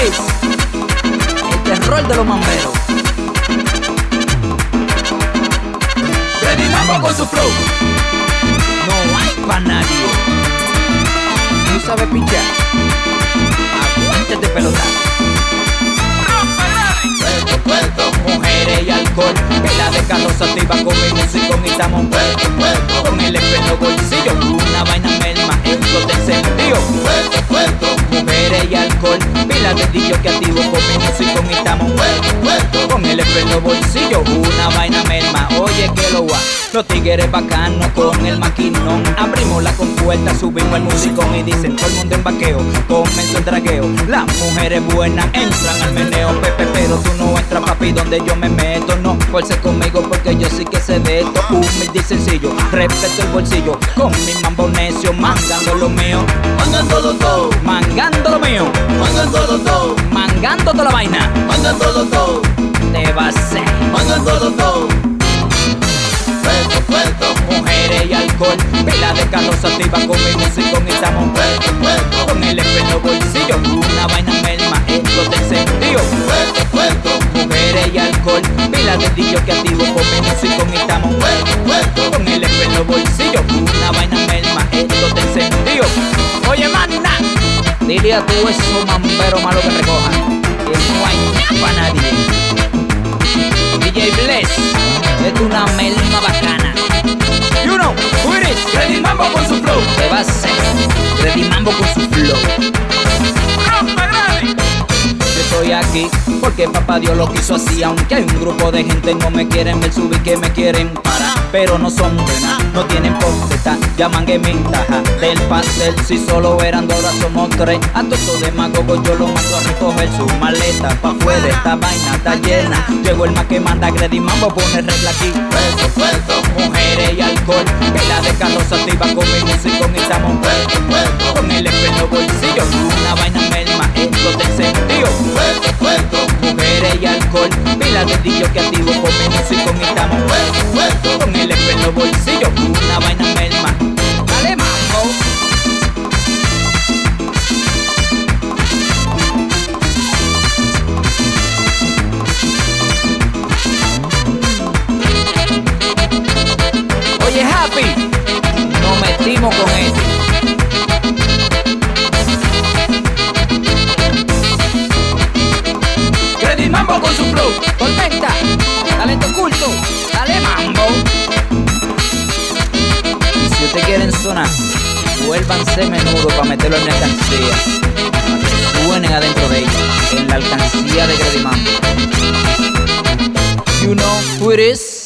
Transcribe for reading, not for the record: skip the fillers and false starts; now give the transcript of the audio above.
is el terror de los mamberos. Freddy Mambo con su flow. No hay pa' nadie. ¿Tú sabes pinchar? Aguántate pelota. Mujeres y alcohol, pela de carros activa con mi música y estamos con el F en los bolsillos, una vaina melma, explote encendido. Mujeres y alcohol, pela de DJ que activo con mi música y estamos con el F en los bolsillos, una vaina melma. Oye que lo va, los tigres bacanos con el maquinón, abrimos la compuerta, subimos el musicón y dicen todo el mundo en vaqueo, comenzó el dragueo. Las mujeres buenas entran al meneo, Pepe, pero tú no entras, papi, donde yo me meto. No force conmigo porque yo sí que sé de esto. Humilde y sencillo, respeto el bolsillo, con mi mambo necio, mangando lo mío. Mangándolo todo, Mangando lo mío, mangándolo todo, mangando toda la vaina. mangándolo todo, Te va a ser mangándolo todo. mujeres y alcohol, pela de carros activa con mi música y estamos con el F en los bolsillos, una vaina melma, explote encendido. Mujeres y alcohol, pela de DJ que activo con mi música y estamos con el F en los bolsillos, una vaina melma, explote encendido. Oye, manda, dile a tu esos mamberos malos que recojan que no hay nada para nadie. DJ Bless es una melma bacana. You know who it is. Freddy Mambo con su flow. Te va a ser Freddy Mambo con su flow. Yo estoy aquí porque papá Dios lo quiso así. Aunque hay un grupo de gente no me quieren ver subir, que me quieren parar, pero no son buenas, no tienen potestad. Llaman que mi taja del pastel. Si solo eran dos, ahora somos tres. A todo esto demagogo yo lo mando a recoger su maleta. Pa' fuera esta vaina está llena. Llegó el más que manda, Freddy Mambo pone regla aquí. Mujeres y alcohol, pela de carros activa con mi música y estamos con el F en los bolsillos, una vaina melma, explote encendido. Mujeres y alcohol, pela de DJ que activo con mi música y estamos con el F en los bolsillos, una vaina melma. Dale mambo. Oye, Happy, nos metimos con este. Freddy Mambo con su flow. Tormenta, talento oculto, dale mambo. Y si ustedes quieren sonar, vuélvanse menudo para meterlo en la alcancía, para que suenen adentro de ella, en la alcancía de Freddy Mambo. You know who it is.